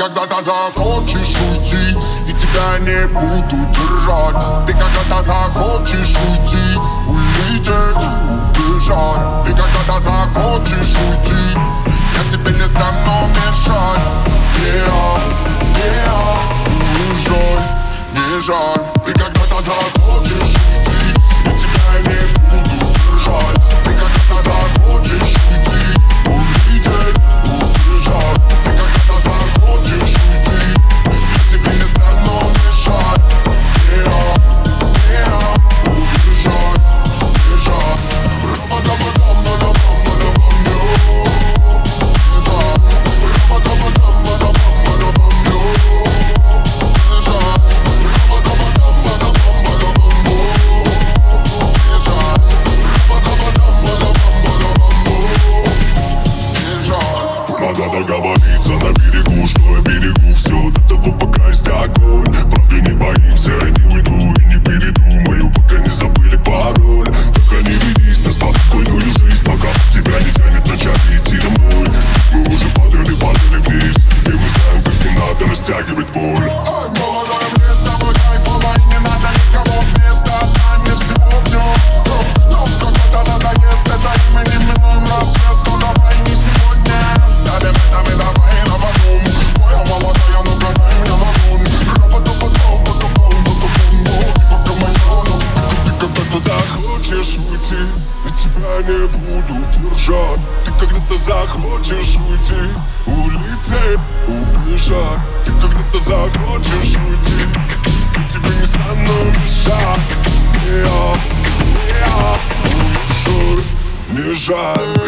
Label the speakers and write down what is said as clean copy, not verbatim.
Speaker 1: когда-то захочешь уйти, и тебя не буду держать. Ты когда-то захочешь уйти, улететь, убежать. Ты когда-то захочешь уйти, я тебе не стану мешать. Уезжай, не жаль. Ты когда-то захочешь уйти, и тебя не буду держать. Ты когда-то захочешь уйти, улететь, убежать. Ты когда-то захочешь уйти, я тебе не стану мешать. Уезжай, уезжай.
Speaker 2: Надо договориться на берегу, что я берегу все до того, пока есть огонь. Правда не боимся, не уйду и не передумаю, пока не забыли пароль. Только не ведись на спокойную жизнь, пока тебя не тянет начать идти домой. Мы уже падали вниз, и мы знаем, как не надо растягивать боль.
Speaker 1: Молодой, мне с тобой кайфово, и не надо никого вместо. Отдай мне всего днем. Но когда-то надоест это имени минуем развес. Но давай не сегодня, оставим это мы давай на потом. Моя молодая, ну-ка дай мне вагон. Ты когда-то захочешь уйти, и тебя не буду держать. Ты когда-то захочешь уйти, улететь, убежать. Ты когда-то захочешь уйти, и тебе не стану мешать. Уезжай, не жаль.